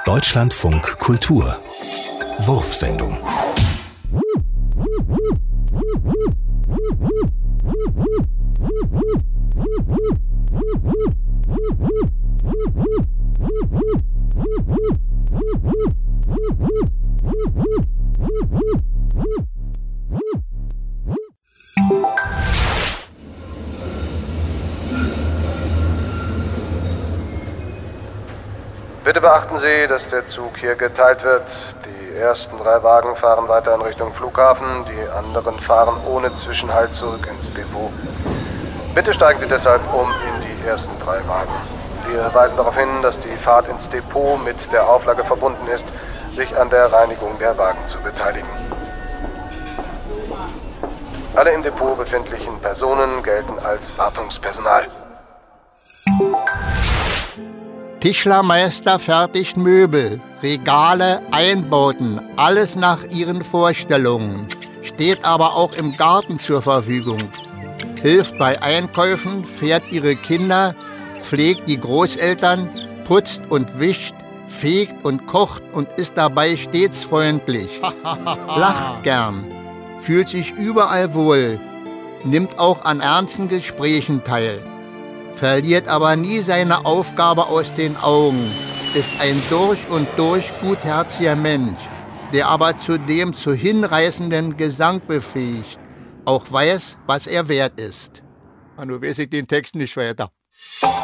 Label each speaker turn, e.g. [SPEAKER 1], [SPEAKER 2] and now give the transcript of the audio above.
[SPEAKER 1] Deutschlandfunk Kultur Wurfsendung.
[SPEAKER 2] Bitte beachten Sie, dass der Zug hier geteilt wird. Die ersten 3 Wagen fahren weiter in Richtung Flughafen, die anderen fahren ohne Zwischenhalt zurück ins Depot. Bitte steigen Sie deshalb um in die ersten 3 Wagen. Wir weisen darauf hin, dass die Fahrt ins Depot mit der Auflage verbunden ist, sich an der Reinigung der Wagen zu beteiligen. Alle im Depot befindlichen Personen gelten als Wartungspersonal.
[SPEAKER 3] Tischlermeister fertigt Möbel, Regale, Einbauten, alles nach ihren Vorstellungen, steht aber auch im Garten zur Verfügung, hilft bei Einkäufen, fährt ihre Kinder, pflegt die Großeltern, putzt und wischt, fegt und kocht und ist dabei stets freundlich, lacht gern, fühlt sich überall wohl, nimmt auch an ernsten Gesprächen teil. Verliert aber nie seine Aufgabe aus den Augen, ist ein durch und durch gutherziger Mensch, der aber zudem zu hinreißenden Gesang befähigt, auch weiß, was er wert ist. Nun weiß ich den Text nicht weiter.